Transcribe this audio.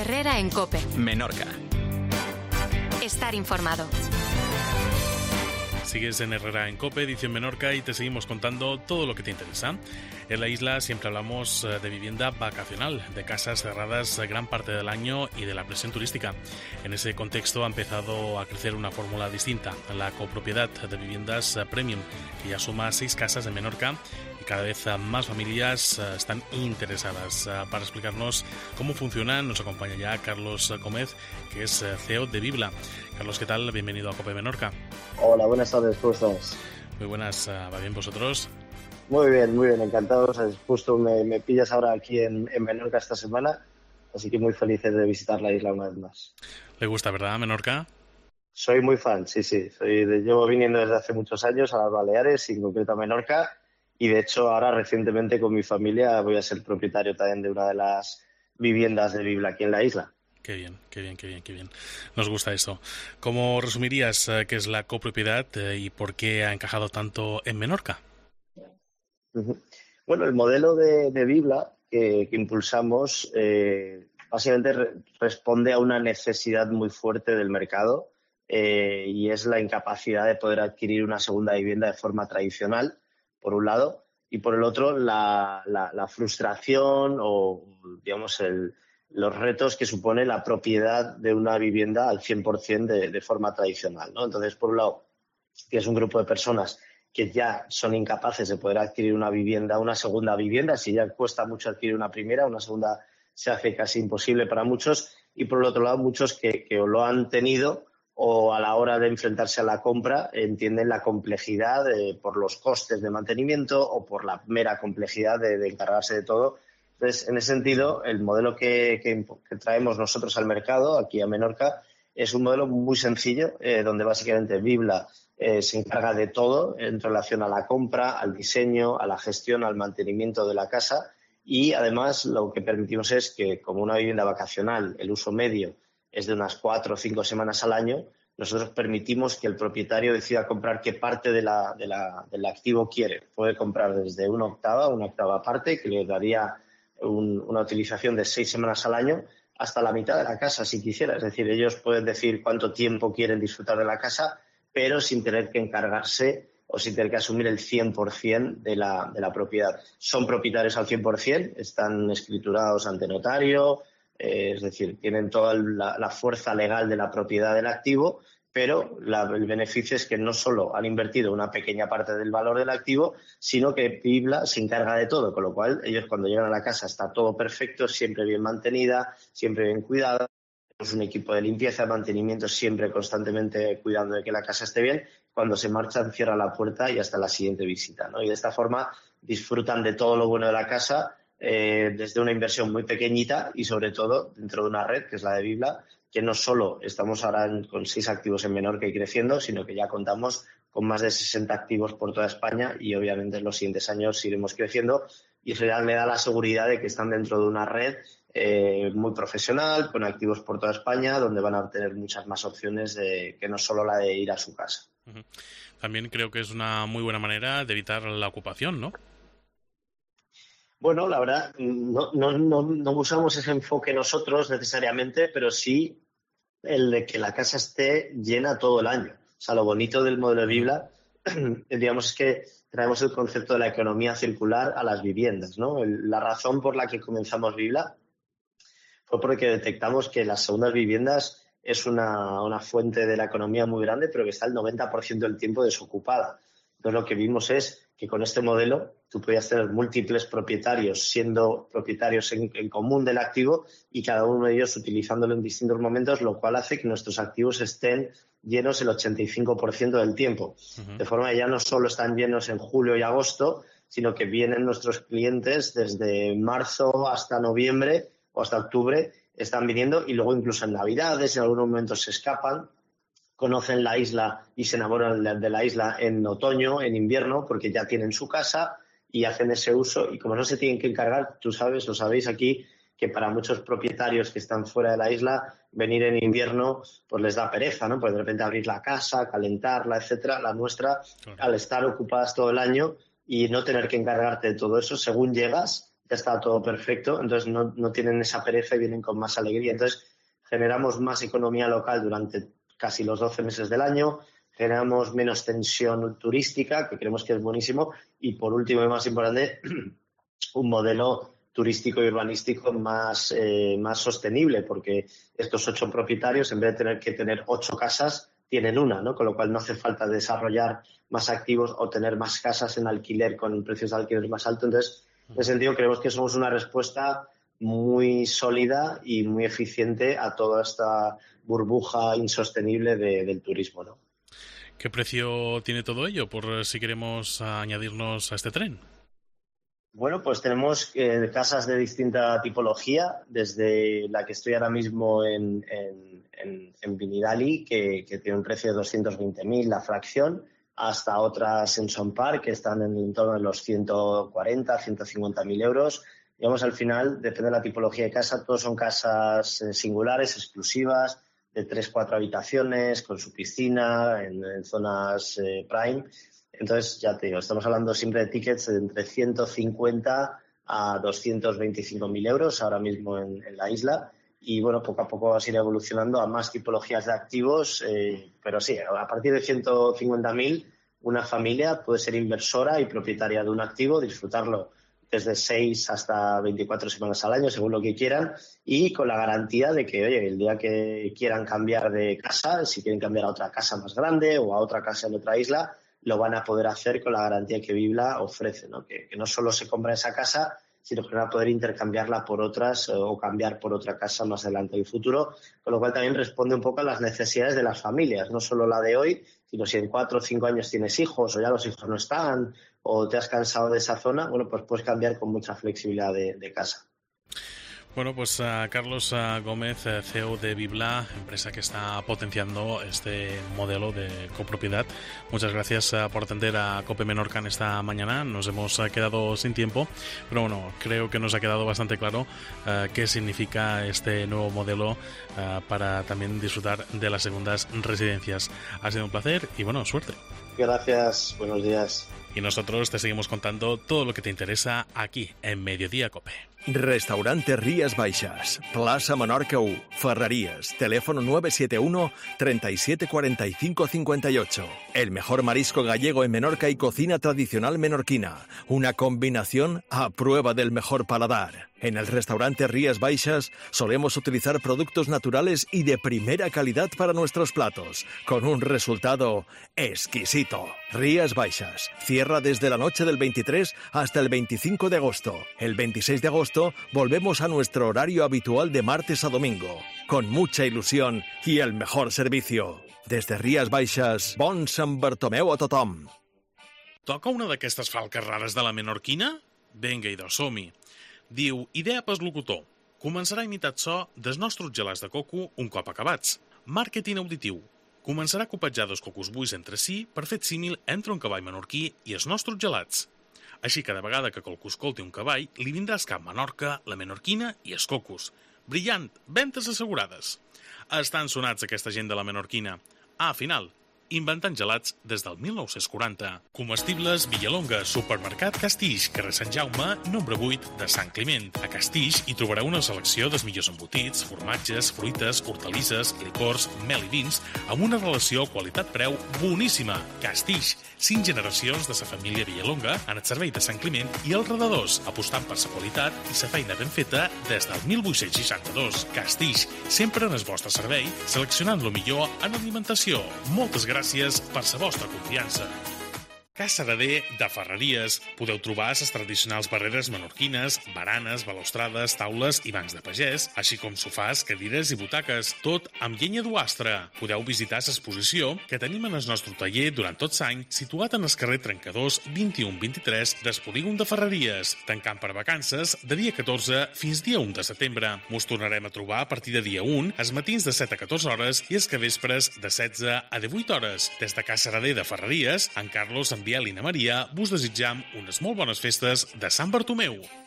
Herrera en COPE. Menorca. Estar informado. Sigues en Herrera en COPE, edición Menorca, y te seguimos contando todo lo que te interesa. En la isla siempre hablamos de vivienda vacacional, de casas cerradas gran parte del año y de la presión turística. En ese contexto ha empezado a crecer una fórmula distinta, la copropiedad de viviendas premium, que ya suma 6 casas en Menorca y cada vez más familias están interesadas. Para explicarnos cómo funciona, nos acompaña ya Carlos Gómez, que es CEO de Vibla. Carlos, ¿qué tal? Bienvenido a COPE Menorca. Hola, buenas tardes, ¿cómo estás? Muy buenas, ¿va bien vosotros? Muy bien, encantado. Justo me pillas ahora aquí en Menorca esta semana, así que muy felices de visitar la isla una vez más. ¿Le gusta, verdad, Menorca? Soy muy fan, sí. Llevo viniendo desde hace muchos años a las Baleares, y en concreto a Menorca, y de hecho ahora recientemente con mi familia voy a ser propietario también de una de las viviendas de Vibla aquí en la isla. Qué bien. Nos gusta eso. ¿Cómo resumirías qué es la copropiedad y por qué ha encajado tanto en Menorca? Bueno, el modelo de Vibla que impulsamos básicamente responde a una necesidad muy fuerte del mercado y es la incapacidad de poder adquirir una segunda vivienda de forma tradicional, por un lado, y por el otro la frustración o, digamos, los retos que supone la propiedad de una vivienda al 100% de forma tradicional, ¿no? Entonces, por un lado, que es un grupo de personas que ya son incapaces de poder adquirir una vivienda, una segunda vivienda. Si ya cuesta mucho adquirir una primera, una segunda se hace casi imposible para muchos. Y por el otro lado, muchos que o lo han tenido o a la hora de enfrentarse a la compra entienden la complejidad por los costes de mantenimiento o por la mera complejidad de encargarse de todo. Entonces, en ese sentido, el modelo que traemos nosotros al mercado, aquí a Menorca, es un modelo muy sencillo, donde básicamente Vibla se encarga de todo en relación a la compra, al diseño, a la gestión, al mantenimiento de la casa, y además lo que permitimos es que, como una vivienda vacacional, el uso medio es de unas 4 o 5 semanas al año, nosotros permitimos que el propietario decida comprar qué parte del activo quiere. Puede comprar desde una octava parte, que le daría una utilización de 6 semanas al año, hasta la mitad de la casa, si quisiera. Es decir, ellos pueden decir cuánto tiempo quieren disfrutar de la casa, pero sin tener que encargarse o sin tener que asumir el 100% de la propiedad. Son propietarios al 100%, están escriturados ante notario, es decir, tienen toda la fuerza legal de la propiedad del activo, pero el beneficio es que no solo han invertido una pequeña parte del valor del activo, sino que Vibla se encarga de todo, con lo cual ellos cuando llegan a la casa está todo perfecto, siempre bien mantenida, siempre bien cuidada. Tenemos un equipo de limpieza, mantenimiento, siempre constantemente cuidando de que la casa esté bien. Cuando se marchan, cierran la puerta y hasta la siguiente visita, ¿no? Y de esta forma disfrutan de todo lo bueno de la casa desde una inversión muy pequeñita y sobre todo dentro de una red que es la de Vibla, que no solo estamos ahora con 6 activos en Menorca y creciendo, sino que ya contamos con más de 60 activos por toda España y obviamente en los siguientes años iremos creciendo, y eso ya le da la seguridad de que están dentro de una red muy profesional, con activos por toda España, donde van a tener muchas más opciones que no solo la de ir a su casa. También creo que es una muy buena manera de evitar la ocupación, ¿no? Bueno, la verdad, no usamos ese enfoque nosotros necesariamente, pero sí el de que la casa esté llena todo el año. O sea, lo bonito del modelo de Vibla, digamos, es que traemos el concepto de la economía circular a las viviendas, ¿no? La razón por la que comenzamos Vibla fue porque detectamos que las segundas viviendas es una fuente de la economía muy grande, pero que está el 90% del tiempo desocupada. Entonces, lo que vimos es que con este modelo tú podías tener múltiples propietarios siendo propietarios en común del activo y cada uno de ellos utilizándolo en distintos momentos, lo cual hace que nuestros activos estén llenos el 85% del tiempo. De forma que ya no solo están llenos en julio y agosto, sino que vienen nuestros clientes desde marzo hasta noviembre o hasta octubre, están viniendo, y luego incluso en Navidades, en algunos momentos se escapan, conocen la isla y se enamoran de la isla en otoño, en invierno, porque ya tienen su casa y hacen ese uso. Y como no se tienen que encargar, tú sabes, lo sabéis aquí, que para muchos propietarios que están fuera de la isla, venir en invierno pues les da pereza, ¿no? Pues de repente abrir la casa, calentarla, etcétera. La nuestra, al estar ocupadas todo el año y no tener que encargarte de todo eso, según llegas, ya está todo perfecto, entonces no tienen esa pereza y vienen con más alegría. Entonces generamos más economía local durante casi los 12 meses del año, generamos menos tensión turística, que creemos que es buenísimo, y por último y más importante, un modelo turístico y urbanístico más sostenible, porque estos 8 propietarios, en vez de tener que tener 8 casas, tienen una, ¿no? Con lo cual no hace falta desarrollar más activos o tener más casas en alquiler con precios de alquiler más altos. Entonces, en ese sentido, creemos que somos una respuesta muy sólida y muy eficiente a toda esta burbuja insostenible del turismo, ¿no? ¿Qué precio tiene todo ello, por si queremos añadirnos a este tren? Bueno, pues tenemos casas de distinta tipología, desde la que estoy ahora mismo en Vinidali, que tiene un precio de 220.000 la fracción, hasta otras en Son Park, que están en el entorno de los 140, 150.000 euros. Digamos, al final, depende de la tipología de casa, todos son casas singulares, exclusivas, de 3-4 habitaciones, con su piscina, en zonas prime. Entonces, ya te digo, estamos hablando siempre de tickets de entre 150 a 225.000 euros ahora mismo en la isla. Y bueno, poco a poco vas a ir evolucionando a más tipologías de activos, pero sí, a partir de 150.000 una familia puede ser inversora y propietaria de un activo, disfrutarlo desde 6 hasta 24 semanas al año, según lo que quieran, y con la garantía de que, oye, el día que quieran cambiar de casa, si quieren cambiar a otra casa más grande o a otra casa en otra isla, lo van a poder hacer con la garantía que Vibla ofrece, ¿no? Que no solo se compra esa casa, sino que van a poder intercambiarla por otras o cambiar por otra casa más adelante en el futuro, con lo cual también responde un poco a las necesidades de las familias, no solo la de hoy, sino si en 4 o 5 años tienes hijos o ya los hijos no están o te has cansado de esa zona, bueno, pues puedes cambiar con mucha flexibilidad de casa. Bueno, pues Carlos Gómez, CEO de Vibla, empresa que está potenciando este modelo de copropiedad. Muchas gracias por atender a COPE Menorca en esta mañana. Nos hemos quedado sin tiempo, pero bueno, creo que nos ha quedado bastante claro qué significa este nuevo modelo para también disfrutar de las segundas residencias. Ha sido un placer y bueno, suerte. Gracias, buenos días. Y nosotros te seguimos contando todo lo que te interesa aquí en Mediodía COPE. Restaurante Rías Baixas, Plaza Menorca 1, Ferrerías, teléfono 971 37 45 58. El mejor marisco gallego en Menorca y cocina tradicional menorquina. Una combinación a prueba del mejor paladar. En el restaurante Rías Baixas solemos utilizar productos naturales y de primera calidad para nuestros platos, con un resultado exquisito. Rías Baixas cierra desde la noche del 23 hasta el 25 de agosto. El 26 de agosto volvemos a nuestro horario habitual de martes a domingo, con mucha ilusión y el mejor servicio. Desde Rías Baixas, bon Sant Bartomeu a tothom. Toca una d'aquestes falques rares de la menorquina? Vinga, idò, som-hi. Diu, idea pel locutor. Començarà a imitar so dels nostres gelats de coco un cop acabats. Màrqueting auditiu. Començarà a copatjar dos cocos buits entre si per fet símil entre un cavall menorquí i els nostres gelats. Així, cada vegada que qualcú escolti un cavall, li vindràs cap Menorca, la menorquina i els cocos. Brillant, ventes assegurades. Estan sonats aquesta gent de la menorquina. Final, inventant gelats des del 1940. Comestibles Villalonga, supermercat Castix, carrer Sant Jaume, nombre 8 de Sant Climent. A Castix hi trobareu una selecció dels millors embotits, formatges, fruites, hortalisses, licors, mel i vins, amb una relació qualitat-preu boníssima. Castix, 5 generacions de sa família Villalonga en el servei de Sant Climent i els redadors, apostant per sa qualitat i sa feina ben feta des del 1862. Castix, sempre en el vostre servei, seleccionant lo millor en alimentació. Moltes gràcies per sa vostra confiança. Casa Rader de Ferreries. Podeu trobar les tradicionals barreres menorquines, baranes, balustrades, taules i bancs de pagès, així com sofàs, cadires i butaques, tot amb llenya d'uastre. Podeu visitar l'exposició que tenim en el nostre taller durant tot l'any, situat en el carrer Trencadors 21-23 del polígon de Ferreries, tancant per vacances de dia 14 fins dia 1 de setembre. Mos tornarem a trobar a partir de dia 1, els matins de 7 a 14 hores i els capvespres de 16 a 18 hores. Des de Casa Rader de Ferreries, en Carlos, en Biel i na Maria vos desitjam unes molt bones festes de Sant Bartomeu.